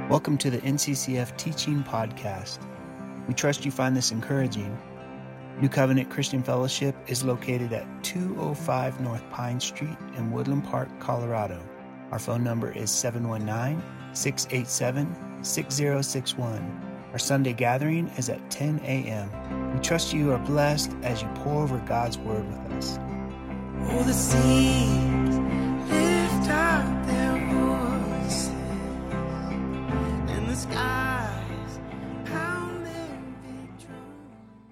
Welcome to the NCCF Teaching Podcast. We trust you find this encouraging. New Covenant Christian Fellowship is located at 205 North Pine Street in Woodland Park, Colorado. Our phone number is 719-687-6061. Our Sunday gathering is at 10 a.m. We trust you are blessed as you pour over God's Word with us. Oh, the seas lift up their voices, and the skies pound their big drums.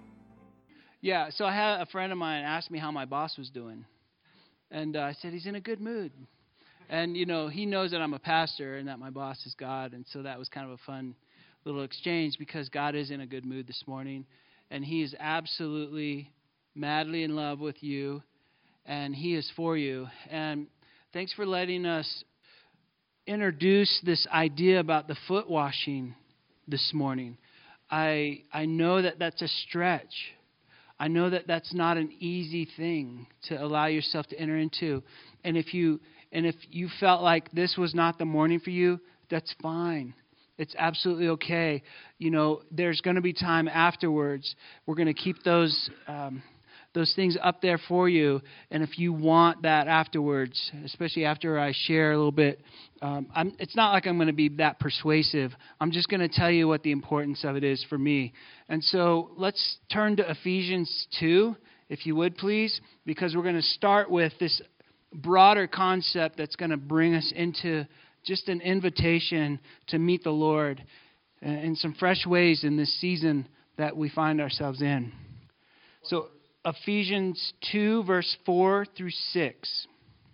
Yeah, so I had a friend of mine ask me how my boss was doing. And I said, he's in a good mood. And, you know, he knows that I'm a pastor and that my boss is God. And so that was kind of a fun little exchange because God is in a good mood this morning. And he is absolutely madly in love with you. And he is for you. And thanks for letting us introduce this idea about the foot washing this morning. I know that that's a stretch. I know that that's not an easy thing to allow yourself to enter into. And if you felt like this was not the morning for you, that's fine. It's absolutely okay. You know, there's going to be time afterwards. We're going to keep those things up there for you. And if you want that afterwards, especially after I share a little bit, it's not like I'm going to be that persuasive. I'm just going to tell you what the importance of it is for me. And so let's turn to Ephesians 2, if you would please, because we're going to start with this broader concept that's going to bring us into just an invitation to meet the Lord in some fresh ways in this season that we find ourselves in. So Ephesians 2, verse 4 through 6.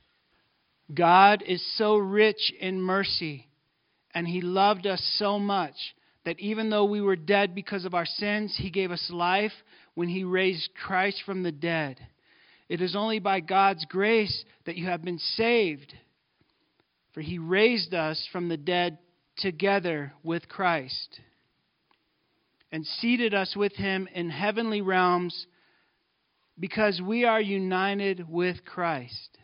God is so rich in mercy, and He loved us so much that even though we were dead because of our sins, He gave us life when He raised Christ from the dead. It is only by God's grace that you have been saved, for He raised us from the dead together with Christ and seated us with Him in heavenly realms because we are united with Christ.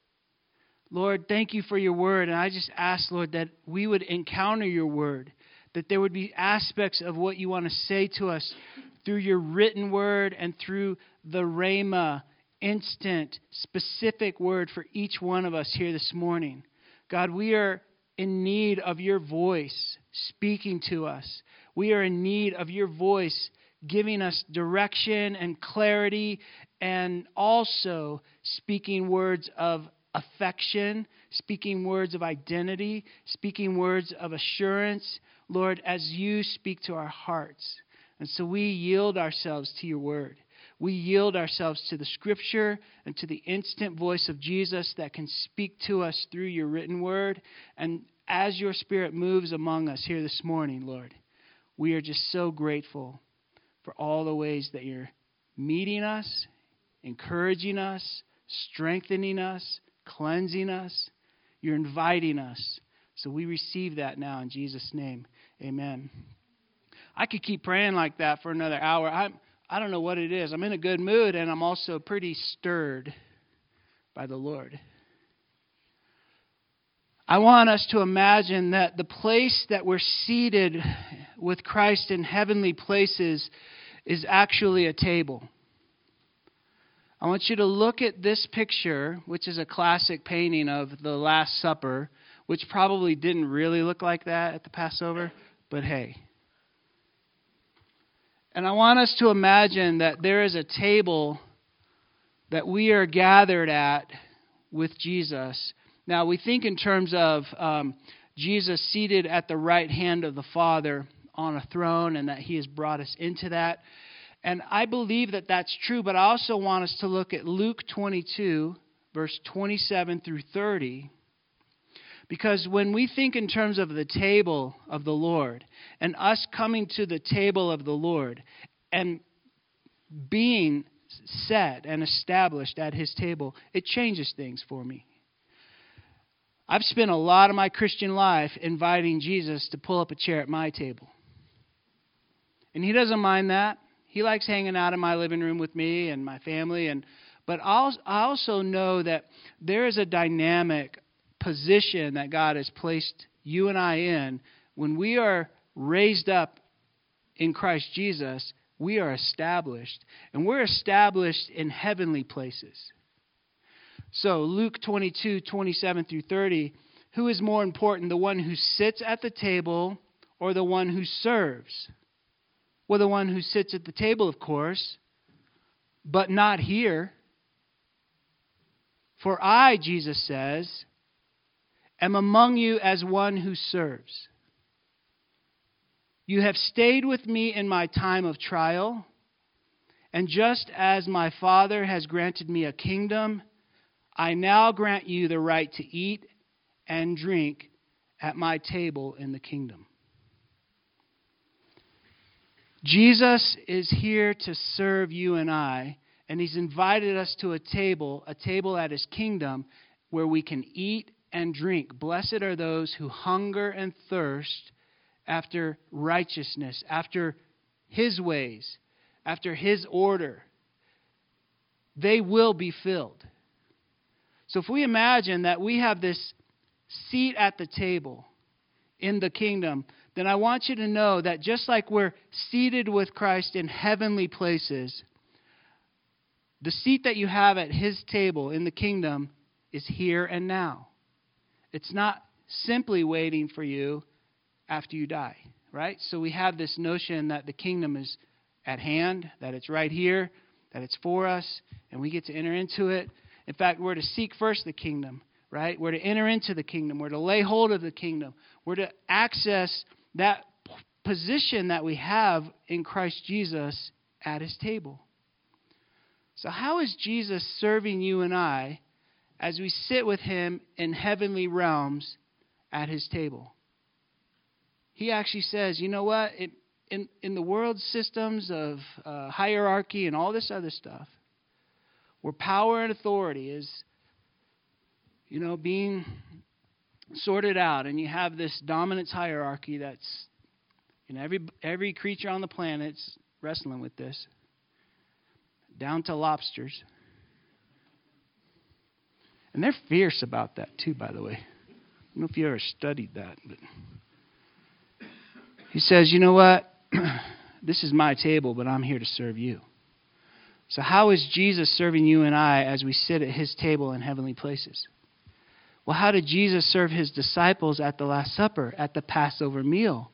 Lord, thank you for your word. And I just ask, Lord, that we would encounter your word, that there would be aspects of what you want to say to us through your written word and through the Rhema, instant, specific word for each one of us here this morning. God, we are in need of your voice speaking to us. We are in need of your voice giving us direction and clarity, and also speaking words of affection, speaking words of identity, speaking words of assurance, Lord, as you speak to our hearts. And so we yield ourselves to your word. We yield ourselves to the Scripture and to the instant voice of Jesus that can speak to us through your written word. And as your Spirit moves among us here this morning, Lord, we are just so grateful for all the ways that you're meeting us, encouraging us, strengthening us, cleansing us. You're inviting us. So we receive that now in Jesus' name. Amen. I could keep praying like that for another hour. I don't know what it is. I'm in a good mood, and I'm also pretty stirred by the Lord. I want us to imagine that the place that we're seated with Christ in heavenly places is actually a table. I want you to look at this picture, which is a classic painting of the Last Supper, which probably didn't really look like that at the Passover, but hey. And I want us to imagine that there is a table that we are gathered at with Jesus. Now, we think in terms of Jesus seated at the right hand of the Father on a throne, and that He has brought us into that. And I believe that that's true, but I also want us to look at Luke 22, verse 27 through 30. Because when we think in terms of the table of the Lord, and us coming to the table of the Lord, and being set and established at His table, it changes things for me. I've spent a lot of my Christian life inviting Jesus to pull up a chair at my table. And He doesn't mind that. He likes hanging out in my living room with me and my family. But I also know that there is a dynamic position that God has placed you and I in when we are raised up in Christ Jesus, we are established. And we're established in heavenly places. So Luke 22:27 through 30, who is more important, the one who sits at the table or the one who serves? Well, the one who sits at the table, of course, but not here. For I, Jesus says, am among you as one who serves. You have stayed with me in my time of trial, and just as my Father has granted me a kingdom, I now grant you the right to eat and drink at my table in the kingdom. Jesus is here to serve you and I, and He's invited us to a table at His kingdom where we can eat and drink. Blessed are those who hunger and thirst after righteousness, after His ways, after His order. They will be filled. So if we imagine that we have this seat at the table in the kingdom, then I want you to know that just like we're seated with Christ in heavenly places, the seat that you have at His table in the kingdom is here and now. It's not simply waiting for you after you die, right? So we have this notion that the kingdom is at hand, that it's right here, that it's for us, and we get to enter into it. In fact, we're to seek first the kingdom, right? We're to enter into the kingdom. We're to lay hold of the kingdom. We're to access that position that we have in Christ Jesus at His table. So how is Jesus serving you and I as we sit with Him in heavenly realms at His table? He actually says, you know what? In the world systems of hierarchy and all this other stuff, where power and authority is, being sorted out, and you have this dominance hierarchy that's, every creature on the planet's wrestling with this, down to lobsters. And they're fierce about that too, by the way. I don't know if you ever studied that, but He says, you know what? This is my table, but I'm here to serve you. So how is Jesus serving you and I as we sit at His table in heavenly places? Well, how did Jesus serve His disciples at the Last Supper, at the Passover meal?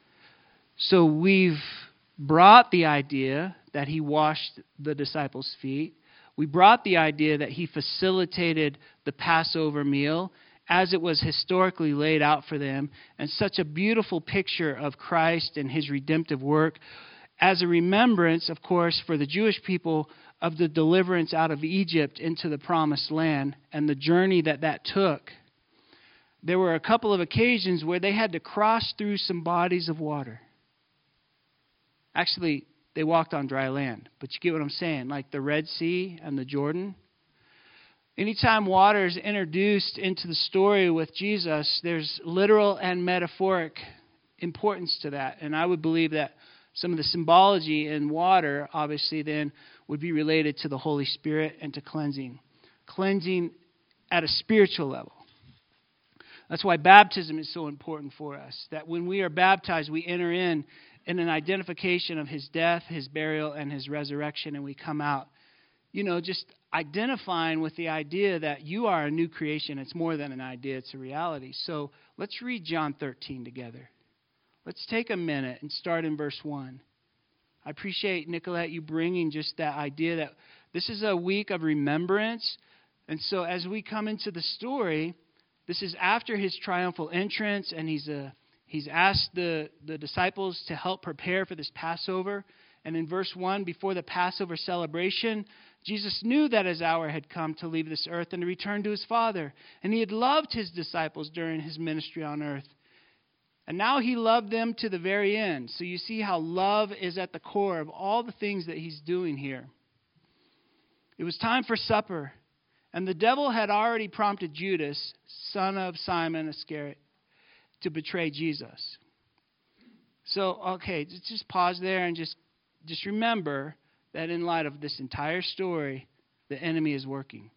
So we've brought the idea that He washed the disciples' feet. We brought the idea that He facilitated the Passover meal as it was historically laid out for them, and such a beautiful picture of Christ and His redemptive work as a remembrance, of course, for the Jewish people of the deliverance out of Egypt into the Promised Land and the journey that took. There were a couple of occasions where they had to cross through some bodies of water. Actually, they walked on dry land, but you get what I'm saying, like the Red Sea and the Jordan. Anytime water is introduced into the story with Jesus, there's literal and metaphoric importance to that. And I would believe that some of the symbology in water, obviously, then would be related to the Holy Spirit and to cleansing. Cleansing at a spiritual level. That's why baptism is so important for us. That when we are baptized, we enter in an identification of His death, His burial, and His resurrection, and we come out, just identifying with the idea that you are a new creation. It's more than an idea, it's a reality. So let's read John 13 together. Let's take a minute and start in verse 1. I appreciate, Nicolette, you bringing just that idea that this is a week of remembrance. And so as we come into the story, this is after His triumphal entrance, and He's asked the disciples to help prepare for this Passover. And in verse 1, before the Passover celebration, Jesus knew that His hour had come to leave this earth and to return to His Father. And He had loved His disciples during His ministry on earth. And now He loved them to the very end. So you see how love is at the core of all the things that He's doing here. It was time for supper. And the devil had already prompted Judas, son of Simon Iscariot, to betray Jesus. So, okay, just pause there and just remember that in light of this entire story, the enemy is working.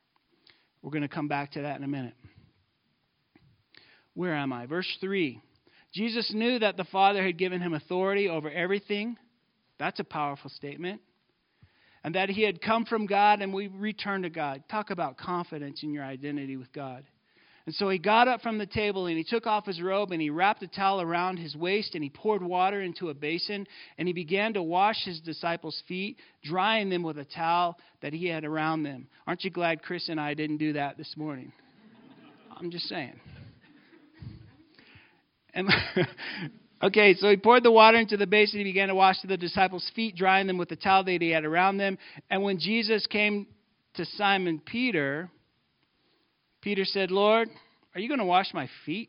We're going to come back to that in a minute. Where am I? Verse 3. Jesus knew that the Father had given him authority over everything. That's a powerful statement. And that he had come from God and we return to God. Talk about confidence in your identity with God. And so he got up from the table and he took off his robe and he wrapped a towel around his waist and he poured water into a basin and he began to wash his disciples' feet, drying them with a towel that he had around them. Aren't you glad Chris and I didn't do that this morning? I'm just saying. And okay, so he poured the water into the basin. He began to wash the disciples' feet, drying them with the towel that he had around them. And when Jesus came to Simon Peter, Peter said, "Lord, are you going to wash my feet?"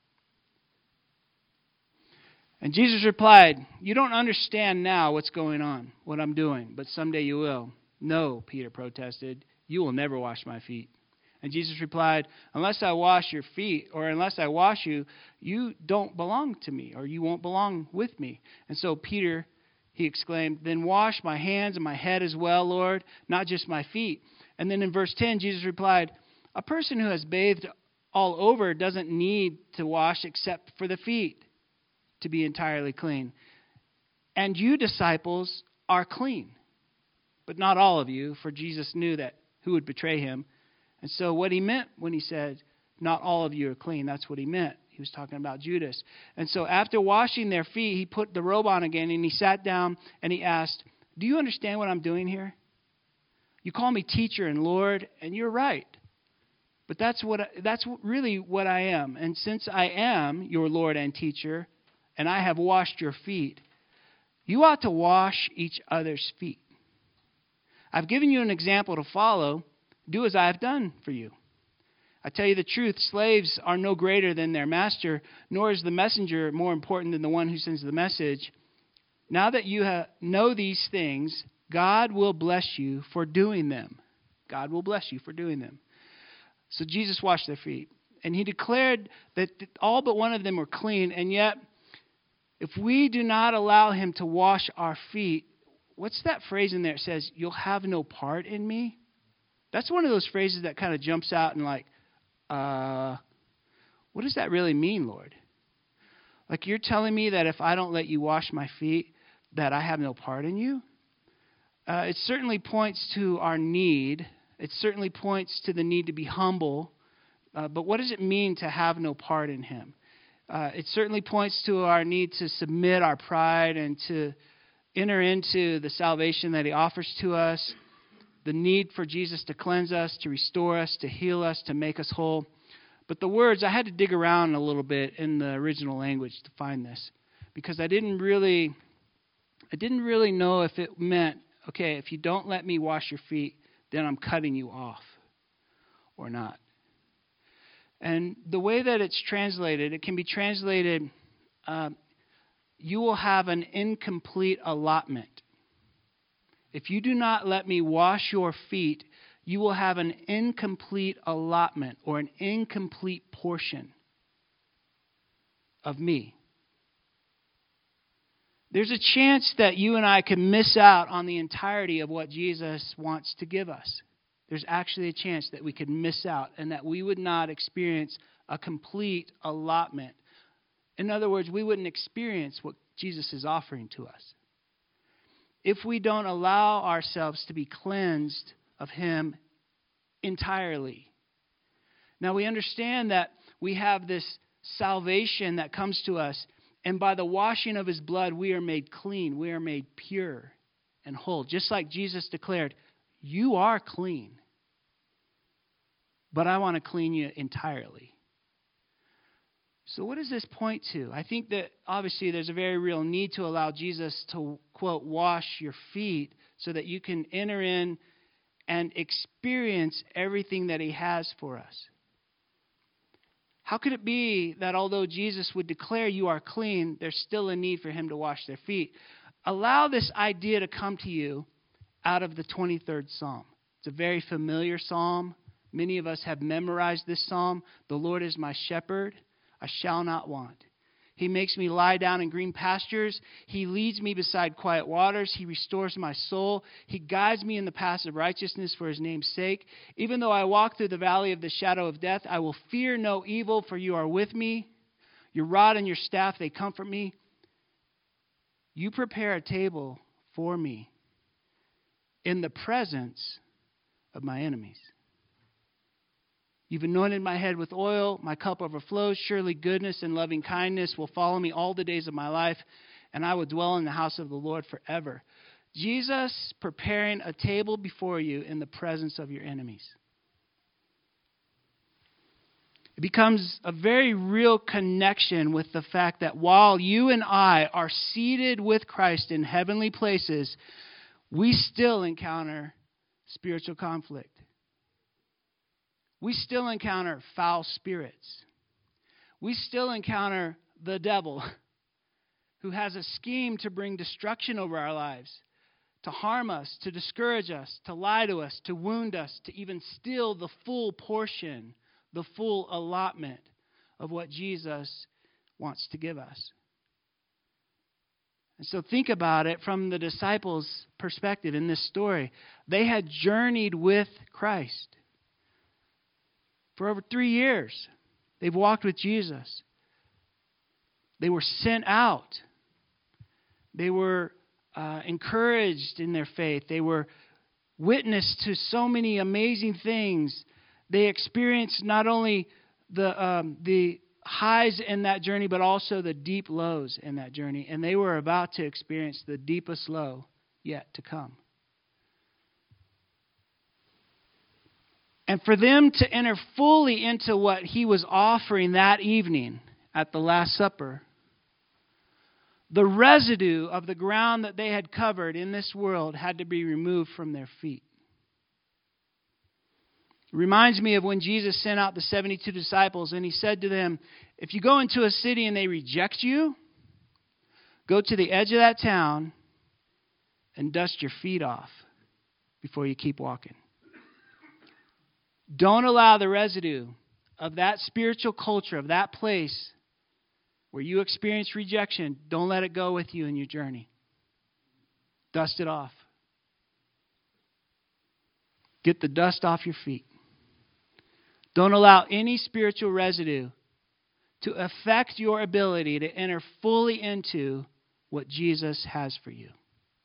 And Jesus replied, "You don't understand now what's going on, what I'm doing, but someday you will." "No," Peter protested, "you will never wash my feet." And Jesus replied, "Unless I wash your feet, or unless I wash you, you don't belong to me, or you won't belong with me." And so Peter, he exclaimed, "Then wash my hands and my head as well, Lord, not just my feet." And then in verse 10, Jesus replied, "A person who has bathed all over doesn't need to wash except for the feet to be entirely clean. And you, disciples, are clean, but not all of you," for Jesus knew that who would betray him. And so what he meant when he said, "Not all of you are clean," that's what he meant. He was talking about Judas. And so after washing their feet, he put the robe on again and he sat down and he asked, "Do you understand what I'm doing here? You call me teacher and Lord, and you're right. But that's really what I am. And since I am your Lord and teacher, and I have washed your feet, you ought to wash each other's feet. I've given you an example to follow. Do as I have done for you. I tell you the truth, slaves are no greater than their master, nor is the messenger more important than the one who sends the message. Now that you know these things, God will bless you for doing them." God will bless you for doing them. So Jesus washed their feet. And he declared that all but one of them were clean. And yet, if we do not allow him to wash our feet, what's that phrase in there? It says, "You'll have no part in me." That's one of those phrases that kind of jumps out and like, what does that really mean, Lord? Like, you're telling me that if I don't let you wash my feet, that I have no part in you? It certainly points to our need. It certainly points to the need to be humble. But what does it mean to have no part in him? It certainly points to our need to submit our pride and to enter into the salvation that he offers to us, the need for Jesus to cleanse us, to restore us, to heal us, to make us whole. But the words, I had to dig around a little bit in the original language to find this, because I didn't really know if it meant, okay, if you don't let me wash your feet, then I'm cutting you off or not. And the way that it's translated, it can be translated, you will have an incomplete allotment. If you do not let me wash your feet, you will have an incomplete allotment or an incomplete portion of me. There's a chance that you and I can miss out on the entirety of what Jesus wants to give us. There's actually a chance that we could miss out and that we would not experience a complete allotment. In other words, we wouldn't experience what Jesus is offering to us if we don't allow ourselves to be cleansed of him entirely. Now, we understand that we have this salvation that comes to us, and by the washing of his blood, we are made clean. We are made pure and whole. Just like Jesus declared, you are clean, but I want to clean you entirely. So what does this point to? I think that obviously there's a very real need to allow Jesus to, quote, wash your feet so that you can enter in and experience everything that he has for us. How could it be that although Jesus would declare you are clean, there's still a need for him to wash their feet? Allow this idea to come to you out of the 23rd Psalm. It's a very familiar psalm. Many of us have memorized this psalm. The Lord is my shepherd, I shall not want. He makes me lie down in green pastures. He leads me beside quiet waters. He restores my soul. He guides me in the paths of righteousness for his name's sake. Even though I walk through the valley of the shadow of death, I will fear no evil, for you are with me. Your rod and your staff, they comfort me. You prepare a table for me in the presence of my enemies. You've anointed my head with oil. My cup overflows. Surely goodness and loving kindness will follow me all the days of my life, and I will dwell in the house of the Lord forever. Jesus preparing a table before you in the presence of your enemies. It becomes a very real connection with the fact that while you and I are seated with Christ in heavenly places, we still encounter spiritual conflict. We still encounter foul spirits. We still encounter the devil, who has a scheme to bring destruction over our lives, to harm us, to discourage us, to lie to us, to wound us, to even steal the full portion, the full allotment of what Jesus wants to give us. And so think about it from the disciples' perspective in this story. They had journeyed with Christ for over 3 years. They've walked with Jesus. They were sent out. They were encouraged in their faith. They were witness to so many amazing things. They experienced not only the highs in that journey, but also the deep lows in that journey. And they were about to experience the deepest low yet to come. And for them to enter fully into what he was offering that evening at the Last Supper, the residue of the ground that they had covered in this world had to be removed from their feet. It reminds me of when Jesus sent out the 72 disciples and he said to them, if you go into a city and they reject you, go to the edge of that town and dust your feet off before you keep walking. Don't allow the residue of that spiritual culture, of that place where you experience rejection, don't let it go with you in your journey. Dust it off. Get the dust off your feet. Don't allow any spiritual residue to affect your ability to enter fully into what Jesus has for you.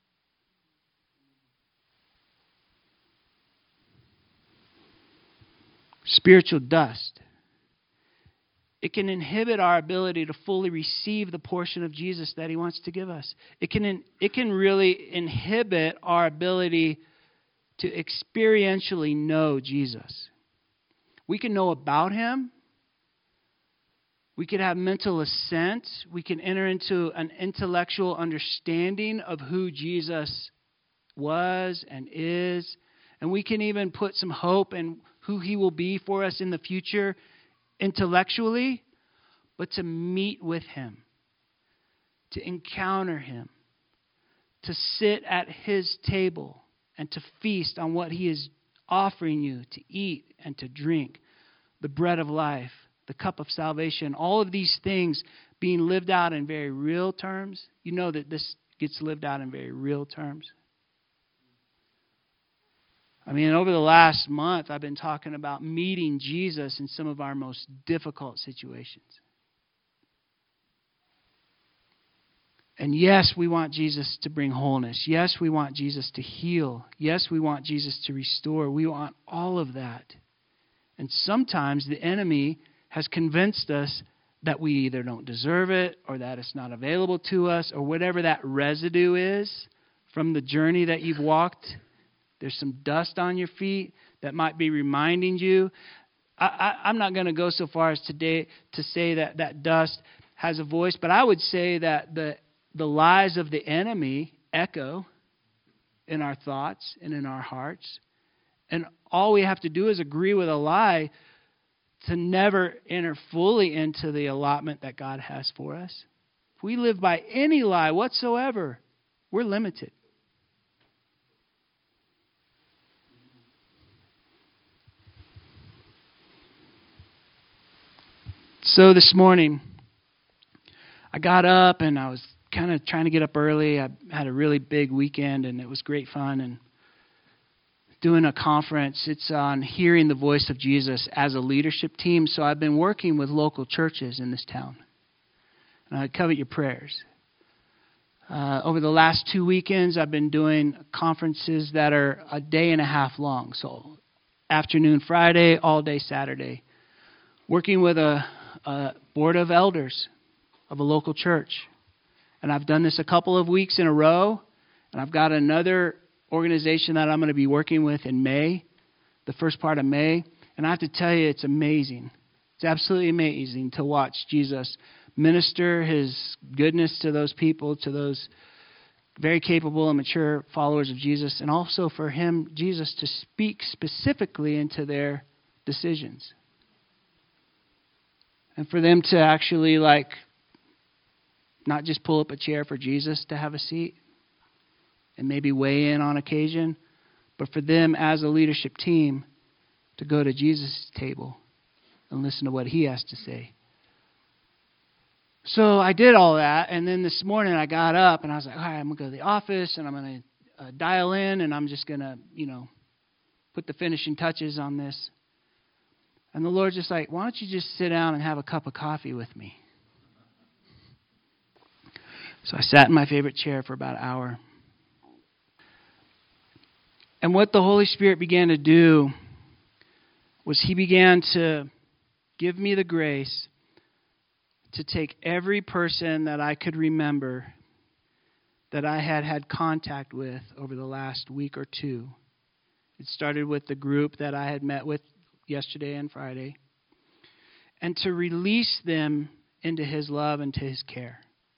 Spiritual dust. It can inhibit our ability to fully receive the portion of Jesus that he wants to give us. It can really inhibit our ability to experientially know Jesus. We can know about him. We can have mental assent. We can enter into an intellectual understanding of who Jesus was and is. And we can even put some hope in who he will be for us in the future intellectually. But to meet with him, to encounter him, to sit at his table and to feast on what he is offering you to eat and to drink, the bread of life, the cup of salvation, all of these things being lived out in very real terms. You know that this gets lived out in very real terms. I mean, over the last month, I've been talking about meeting Jesus in some of our most difficult situations. And yes, we want Jesus to bring wholeness. Yes, we want Jesus to heal. Yes, we want Jesus to restore. We want all of that. And sometimes the enemy has convinced us that we either don't deserve it or that it's not available to us or whatever that residue is from the journey that you've walked. There's some dust on your feet that might be reminding you. I'm not going to go so far as today to say that that dust has a voice, but I would say that the lies of the enemy echo in our thoughts and in our hearts. And all we have to do is agree with a lie to never enter fully into the allotment that God has for us. If we live by any lie whatsoever, we're limited. So this morning, I got up and I was kind of trying to get up early. I had a really big weekend and it was great fun. And doing a conference, it's on hearing the voice of Jesus as a leadership team. So I've been working with local churches in this town. And I covet your prayers. Over the last 2 weekends, I've been doing conferences that are a day and a half long. So afternoon Friday, all day Saturday. Working with a board of elders of a local church. And I've done this a couple of weeks in a row. And I've got another organization that I'm going to be working with in May, the first part of May. And I have to tell you, it's amazing. It's absolutely amazing to watch Jesus minister his goodness to those people, to those very capable and mature followers of Jesus, and also for him, Jesus, to speak specifically into their decisions. And for them to actually, not just pull up a chair for Jesus to have a seat and maybe weigh in on occasion, but for them as a leadership team to go to Jesus' table and listen to what he has to say. So I did all that, and then this morning I got up and I was like, all right, I'm going to go to the office and I'm going to dial in and I'm just going to, put the finishing touches on this. And the Lord's just like, why don't you just sit down and have a cup of coffee with me? So I sat in my favorite chair for about an hour. And what the Holy Spirit began to do was he began to give me the grace to take every person that I could remember that I had had contact with over the last week or two. It started with the group that I had met with yesterday and Friday, and to release them into his love and to his care.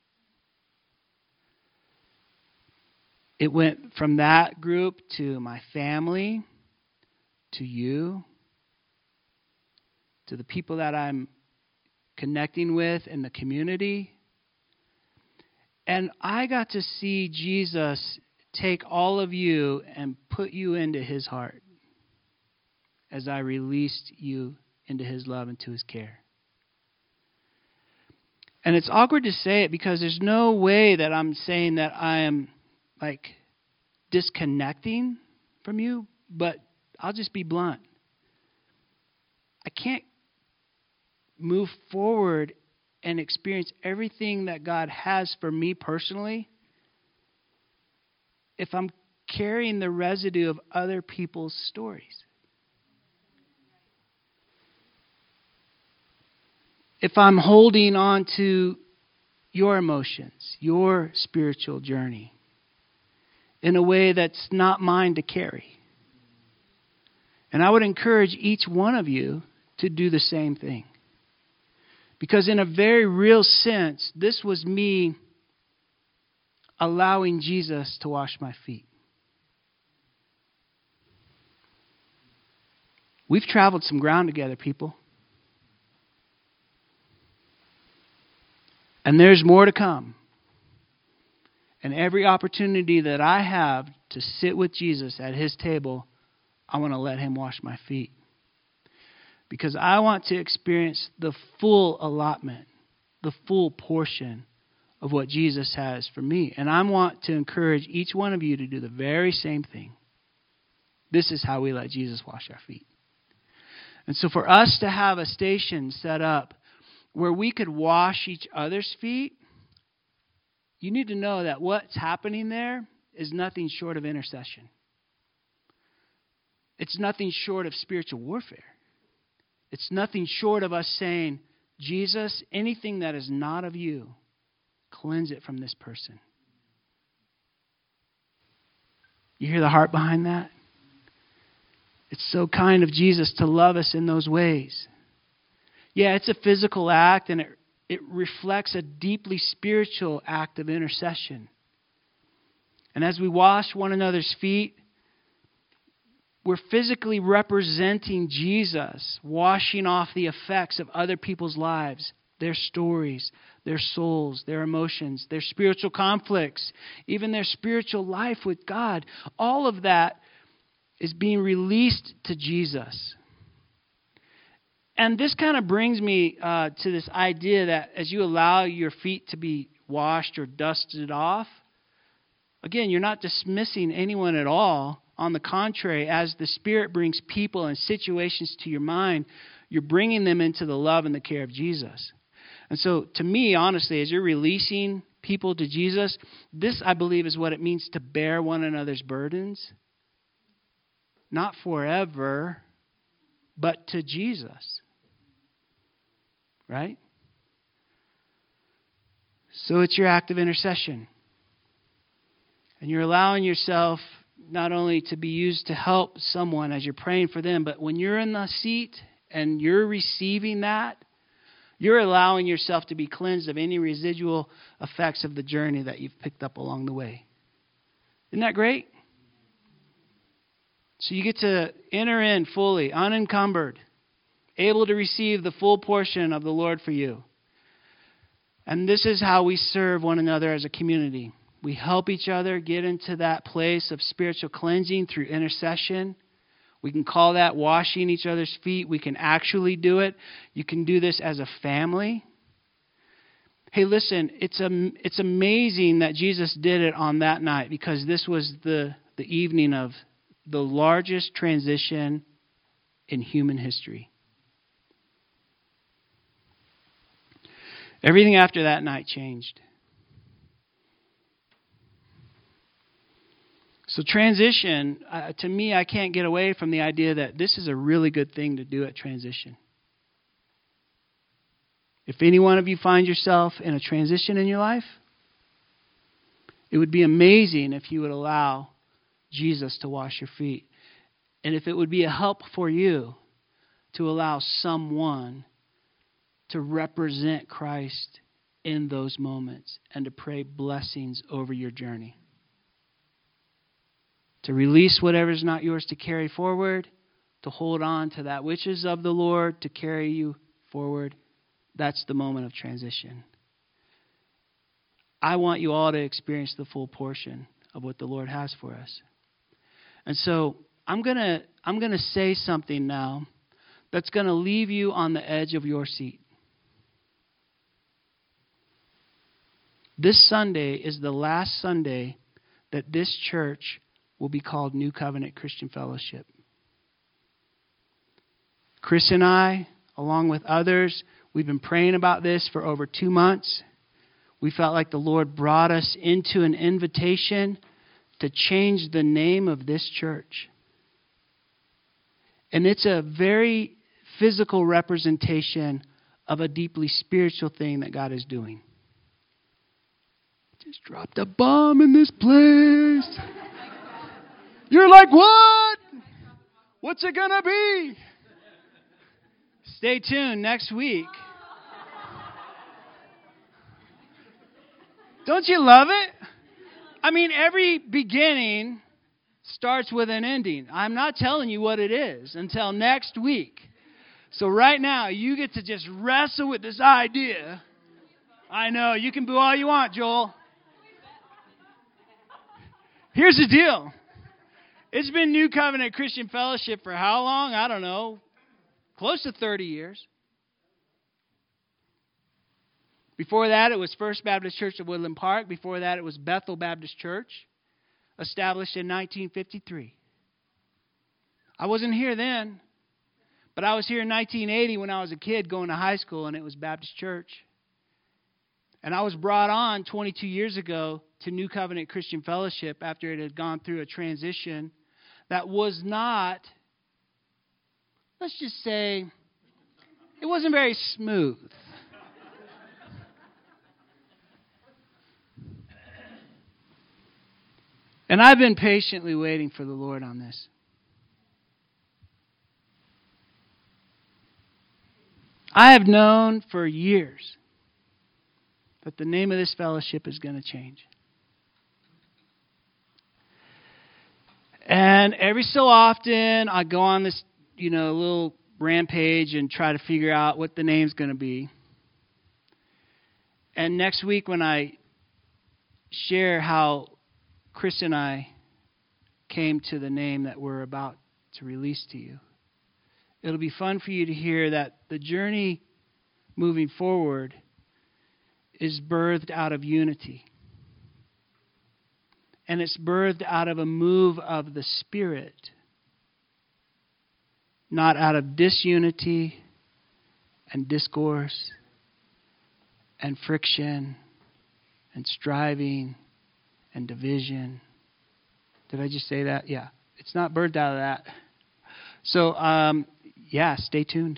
It went from that group to my family, to you, to the people that I'm connecting with in the community. And I got to see Jesus take all of you and put you into his heart as I released you into his love and to his care. And it's awkward to say it because there's no way that I'm saying that I am disconnecting from you, but I'll just be blunt. I can't move forward and experience everything that God has for me personally if I'm carrying the residue of other people's stories. If I'm holding on to your emotions, your spiritual journey, in a way that's not mine to carry. And I would encourage each one of you to do the same thing. Because in a very real sense, this was me allowing Jesus to wash my feet. We've traveled some ground together, people. And there's more to come. And every opportunity that I have to sit with Jesus at his table, I want to let him wash my feet. Because I want to experience the full allotment, the full portion of what Jesus has for me. And I want to encourage each one of you to do the very same thing. This is how we let Jesus wash our feet. And so for us to have a station set up where we could wash each other's feet, you need to know that what's happening there is nothing short of intercession. It's nothing short of spiritual warfare. It's nothing short of us saying, Jesus, anything that is not of you, cleanse it from this person. You hear the heart behind that? It's so kind of Jesus to love us in those ways. Yeah, it's a physical act, and it reflects a deeply spiritual act of intercession. And as we wash one another's feet, we're physically representing Jesus, washing off the effects of other people's lives, their stories, their souls, their emotions, their spiritual conflicts, even their spiritual life with God. All of that is being released to Jesus. And this kind of brings me to this idea that as you allow your feet to be washed or dusted off, again, you're not dismissing anyone at all. On the contrary, as the Spirit brings people and situations to your mind, you're bringing them into the love and the care of Jesus. And so to me, honestly, as you're releasing people to Jesus, this, I believe, is what it means to bear one another's burdens. Not forever, but to Jesus. Right? So it's your act of intercession. And you're allowing yourself not only to be used to help someone as you're praying for them, but when you're in the seat and you're receiving that, you're allowing yourself to be cleansed of any residual effects of the journey that you've picked up along the way. Isn't that great? So you get to enter in fully, unencumbered, able to receive the full portion of the Lord for you. And this is how we serve one another as a community. We help each other get into that place of spiritual cleansing through intercession. We can call that washing each other's feet. We can actually do it. You can do this as a family. Hey, listen, it's amazing that Jesus did it on that night, because this was the evening of the largest transition in human history. Everything after that night changed. So transition, to me, I can't get away from the idea that this is a really good thing to do at transition. If any one of you find yourself in a transition in your life, it would be amazing if you would allow Jesus to wash your feet. And if it would be a help for you to allow someone to represent Christ in those moments and to pray blessings over your journey. To release whatever is not yours to carry forward, to hold on to that which is of the Lord to carry you forward. That's the moment of transition. I want you all to experience the full portion of what the Lord has for us. And so I'm gonna say something now that's going to leave you on the edge of your seat. This Sunday is the last Sunday that this church will be called New Covenant Christian Fellowship. Chris and I, along with others, we've been praying about this for over 2 months. We felt like the Lord brought us into an invitation to change the name of this church. And it's a very physical representation of a deeply spiritual thing that God is doing. Just dropped a bomb in this place. You're like, what? What's it gonna be? Stay tuned next week. Don't you love it? I mean, every beginning starts with an ending. I'm not telling you what it is until next week. So right now, you get to just wrestle with this idea. I know, you can boo all you want, Joel. Here's the deal. It's been New Covenant Christian Fellowship for how long? I don't know. Close to 30 years. Before that, it was First Baptist Church of Woodland Park. Before that, it was Bethel Baptist Church, established in 1953. I wasn't here then, but I was here in 1980 when I was a kid going to high school, and it was Baptist Church. And I was brought on 22 years ago to New Covenant Christian Fellowship after it had gone through a transition that was not, let's just say, it wasn't very smooth. And I've been patiently waiting for the Lord on this. I have known for years that the name of this fellowship is going to change. And every so often, I go on this, little rampage and try to figure out what the name's going to be. And next week when I share how Chris and I came to the name that we're about to release to you, it'll be fun for you to hear that the journey moving forward is birthed out of unity. And it's birthed out of a move of the Spirit, not out of disunity and discourse, and friction and striving and division. Did I just say that? Yeah. It's not birthed out of that. So, stay tuned.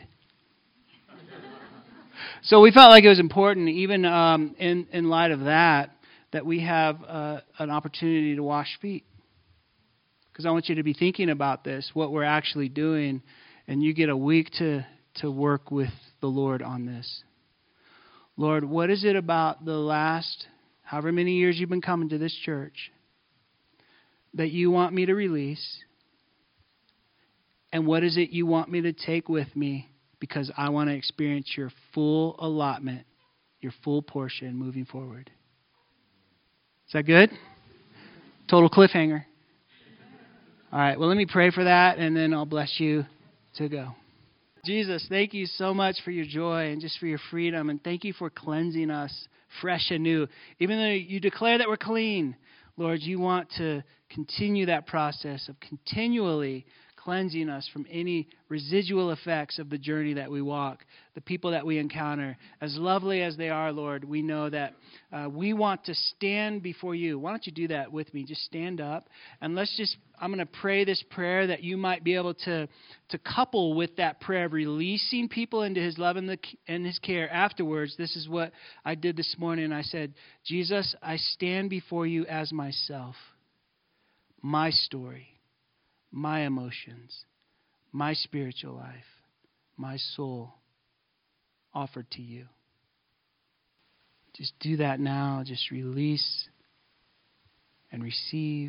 So we felt like it was important, even in light of that we have an opportunity to wash feet. Because I want you to be thinking about this, what we're actually doing, and you get a week to work with the Lord on this. Lord, what is it about the last however many years you've been coming to this church that you want me to release? And what is it you want me to take with me? Because I want to experience your full allotment, your full portion moving forward. Is that good? Total cliffhanger. All right, well, let me pray for that, and then I'll bless you to go. Jesus, thank you so much for your joy and just for your freedom, and thank you for cleansing us fresh and new. Even though you declare that we're clean, Lord, you want to continue that process of continually cleansing us from any residual effects of the journey that we walk, the people that we encounter. As lovely as they are, Lord, we know that we want to stand before you. Why don't you do that with me? Just stand up, and I'm going to pray this prayer that you might be able to couple with that prayer of releasing people into his love and his care afterwards. This is what I did this morning. I said, Jesus, I stand before you as myself, my story, my emotions, my spiritual life, my soul offered to you. Just do that now. Just release and receive.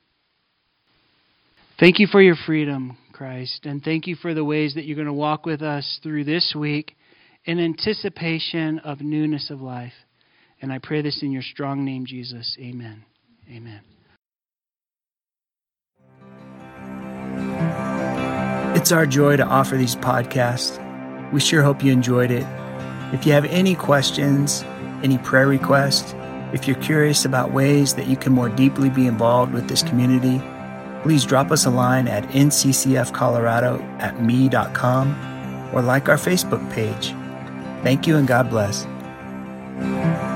Thank you for your freedom, Christ, and thank you for the ways that you're going to walk with us through this week in anticipation of newness of life. And I pray this in your strong name, Jesus. Amen. Amen. It's our joy to offer these podcasts. We sure hope you enjoyed it. If you have any questions, any prayer requests, if you're curious about ways that you can more deeply be involved with this community, please drop us a line at nccfcolorado@me.com or like our Facebook page. Thank you and God bless.